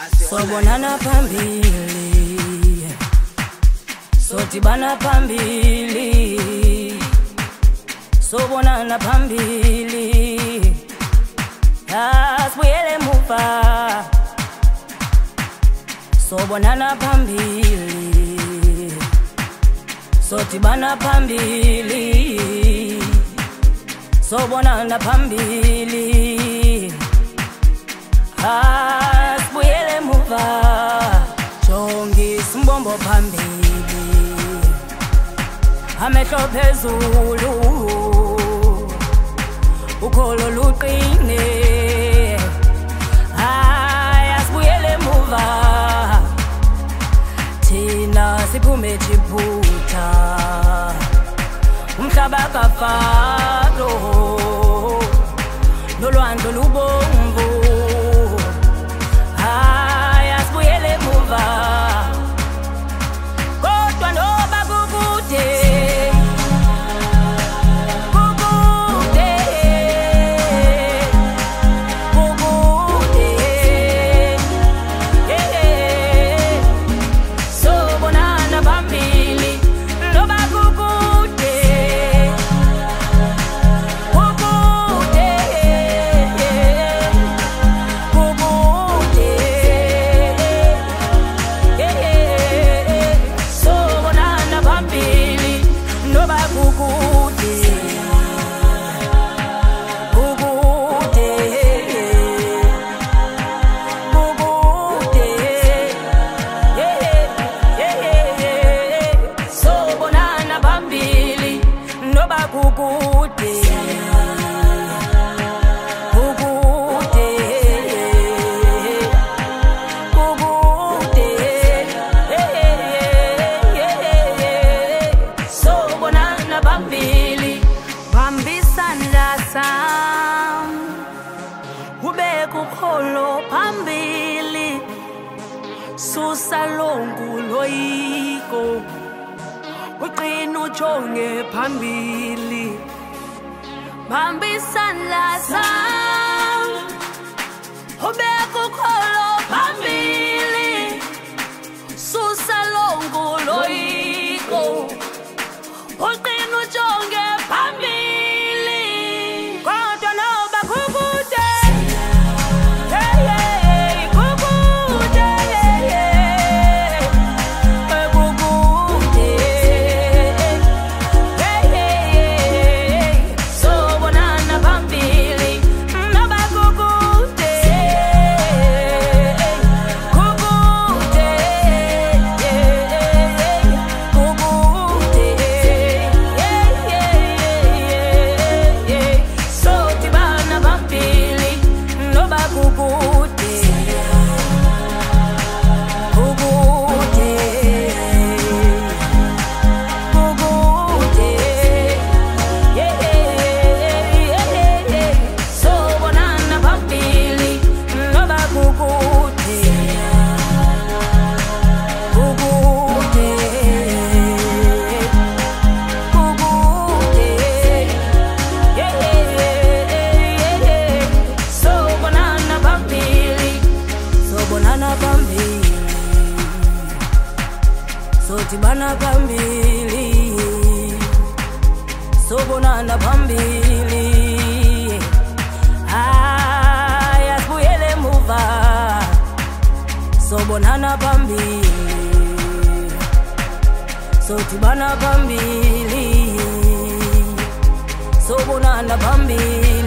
Sobonana phambili, sodibana phambili, sobonana phambili, asibuyele emuva. Sobonana phambili, sodibana phambili, sobonana phambili, asibuyele emuva. Jongisa umbombo phambili, amehlo phezulu, ukholo luqine. Asibuyele emuva, thina siphume jiphutha, umhlaba kafaro nolwandle lubomvu. Asibuyele emuva, kodwa noba kukude, kukude, kukude, sobonana phambili, noba kukude, kukude, kukude, sobonana phambili, noba kukude, kukude, kukude, sobonana phambili, noba kukude, kukude, kukude, sobonana phambili. Bambisana sam, ubeka ukholo phambili, susa longu loyiko, uqina ujonge phambili. Bambisana sam, ubeka ukholo phambili, susa longu loyiko, uqina ujonge phambili. Kodwa noba kukude, kukude, kukude, sobonana phambili, noba kukude, kukude, kukude, sodibana phambili, noba kukude, kukude, kukude, sobonana phambili, noba kukude, kukude, kukude, sobonana phambili, sobonana phambili, sodibana phambili, sobonana phambili, asibuyele emuva. Sobonana phambili, sodibana phambili, sobonana phambili.